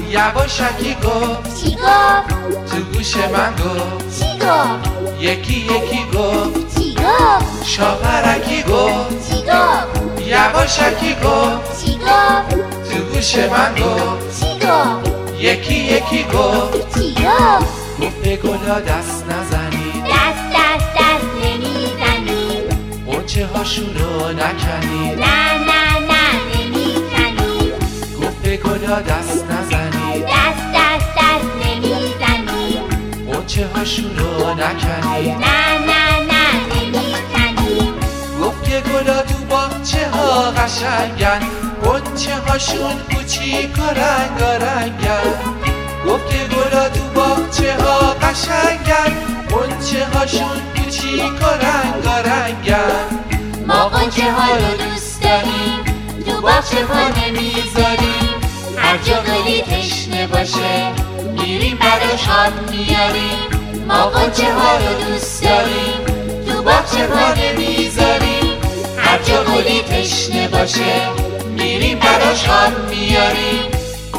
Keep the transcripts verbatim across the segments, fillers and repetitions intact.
یواشکی گفت چی گفت؟ تو گوش من گفت چی گفت؟ یکی یکی گفت چی گفت؟ شاپرکی گفت چی گفت؟ یواشکی گفت چی گفت؟ تو گوش من گفت چی گفت؟ یکی یکی گفت چی گفت؟ گفت به گلا دست نزنی دست دست دست نمیزنی قنچه هاشون رو نکنی نه نه نه نمیزنی گفت به گلا دست نزنی دست دست دست نمیزنی قنچه هاشون رو نکنی نه نه نه نمیزنی گفت که گلا تو باغچه ها قشنگن قنچه هاشون کوچیک و رنگارنگن گفت که گلا تو باغچه ها قشنگن قنچه هاشون کوچیک و رنگارنگن ما قنچه ها رو دوست داریم تو باغچه ها نمیذاریم هر جا گلی تشنه باشه میریم براش آب میاریم ما قنچه ها رو دوست داریم تو باغچه ها نمیذاریم هر جا گلی تشنه باشه میریم براش آب میاریم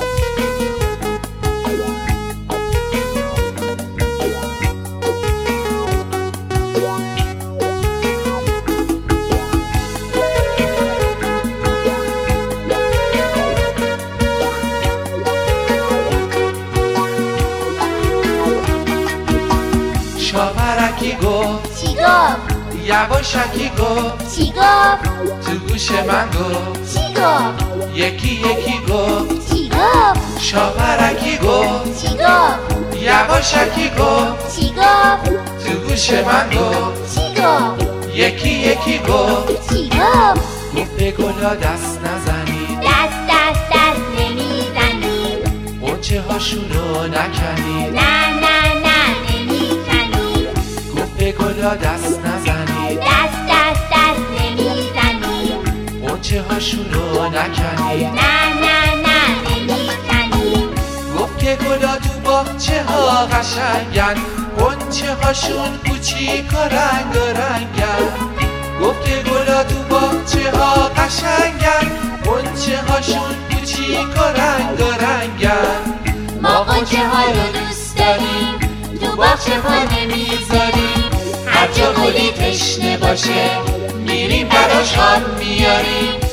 شاپرکی گفت چی گفت؟ یواشکی گفت چی گفت؟ تو گوش من گفت چی گفت؟ یکی یکی گفت چی گفت؟ شاپرکی گفت چی گفت؟ یواشکی گفت چی گفت؟ تو گوش من گفت چی گفت؟ یکی یکی گفت چی گفت؟ گفت به گلا دست نزنی دست دست دست نمیزنی قنچه هاشون رو نکنی نه نه نه نمیزنی گفت به گلا دست نزنی دست دست دست نمیزنی قنچه هاشون رو نکنی نه نه نه نمیزنی گفت که گلا تو باغچه ها قشنگن قنچه هاشون کوچیک و رنگارنگن گفت که گلا تو باغچه ها قشنگن قنچه هاشون کوچیک و رنگارنگن ما قنچه ها رو دوست داریم تو باغچه ها نمیذاریم هر جا گلی تشنه باشه میریم براش آب میاریم